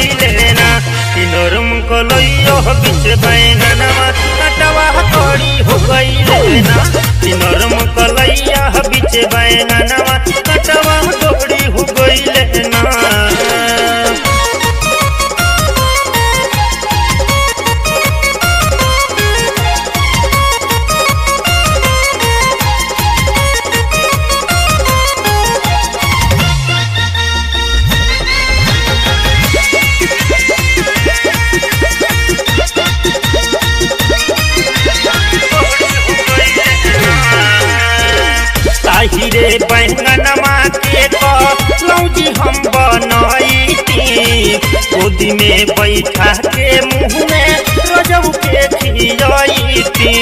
गईले ना कि नरम कलैया बीच बैंगनवा कटवा कड़ी हो गईले ना कि नरम कलैया बीच बैंगनवा कटवा कड़ी हो गईले ना। हीरे बैंगनवा के लौजी हम बनैती गोदी में बैठा के मुँह में रजब के खियैती।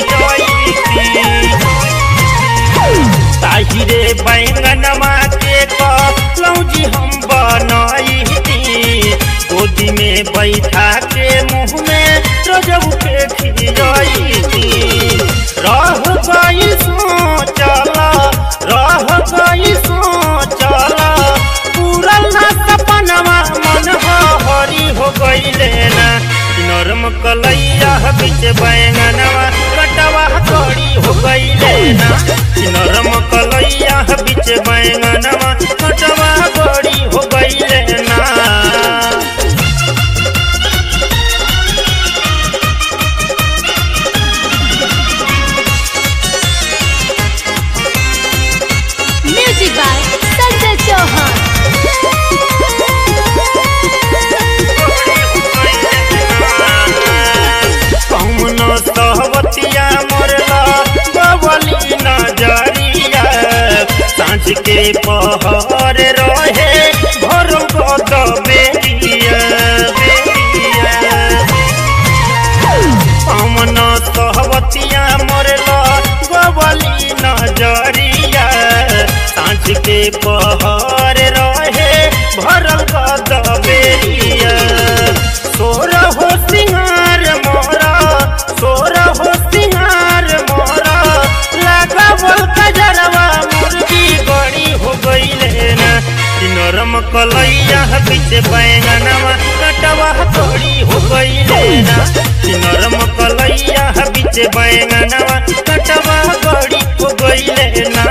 हीरे बैंगनवा के लौजी हम बनैती गोदी में बैठा के मुँह में रजब के खियैती। रह गई सोचला पूरल ना सपनवा मन हरी हो गईले ना नरम कलैया बीच बैंगनवा कटवा कड़ी हो गईले ना नरम कलैया बीच बैंगनवा कटवा कड़ी हो गईले ना। सहवतिया मोरला बबली नजरिया सांझ के पहर रहे भर गद बेरिया अमन सहवतिया मोरला बबली नजरिया सांझ के पहर रहे भर गद बेरिया। सोर हो सिंगार मोरा सोर हो सिंगार मोरा लगावल कजरवा मुर्गी बड़ी हो गईले ना नरम कलैया बीच बैंगनवा कटवा कड़ी हो गईले ना नरम कलैया बीच बैंगनवा कटवा कड़ी हो गईले ना।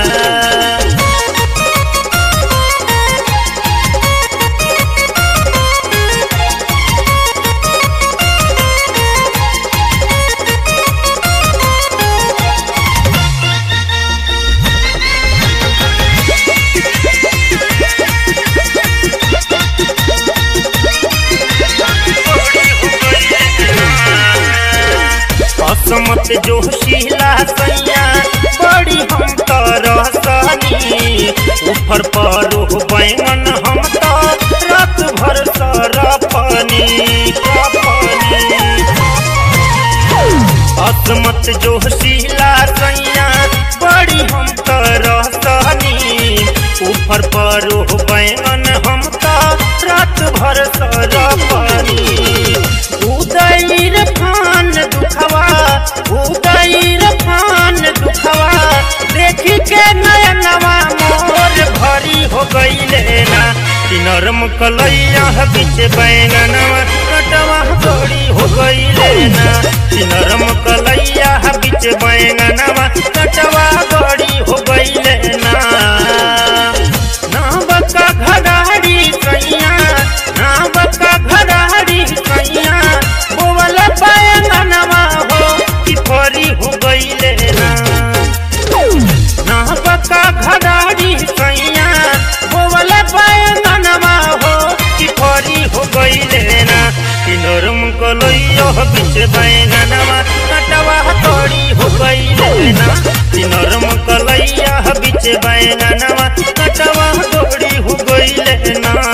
मत जो शीला सैया बड़ी हम तरसनी ऊपर पर बैंगन हम तो रात भर सरपनी। असमत जो शीला सैया बड़ी हम तरसनी ऊपर पर बैंगन हम तो रात भर सरपनी। उदय फान दुखवा दुखवा देखी के नयनवा मोर भरी हो गईले ना नरम कलैया बीच बैंगनवा कटवा कड़ी हो गईले ना नरम कलैया बीच बैंगनवा कटवा कड़ी हो गईले ना। बका घड़ाड़ी सैया ना बका घड़ाड़ी सैया बोवल बैंगनवा हो कि फरी हो गईले ना बका घड़ाड़ी सैया बोवल बैंगनवा हो कि फरी हो गईले ना नरम कलैया बीच बैंगनवा कटवा कड़ी हो गईले ना नरम कलैया बीच बैंगनवा कटवा कड़ी हो गईले ना।